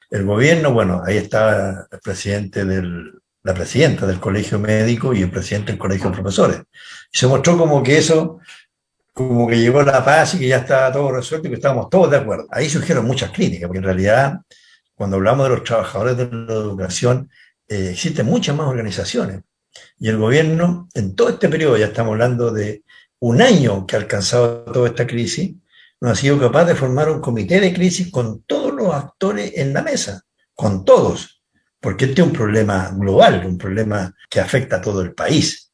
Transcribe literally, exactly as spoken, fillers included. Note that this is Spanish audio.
El gobierno, bueno, ahí está el presidente del, la presidenta del colegio médico y el presidente del colegio de profesores. Y se mostró como que eso, como que llegó la paz y que ya estaba todo resuelto y que estábamos todos de acuerdo. Ahí surgieron muchas críticas, porque en realidad, cuando hablamos de los trabajadores de la educación, eh, existen muchas más organizaciones. Y el gobierno, en todo este periodo, ya estamos hablando de un año que ha alcanzado toda esta crisis, no ha sido capaz de formar un comité de crisis con todos los actores en la mesa, con todos, porque este es un problema global, un problema que afecta a todo el país.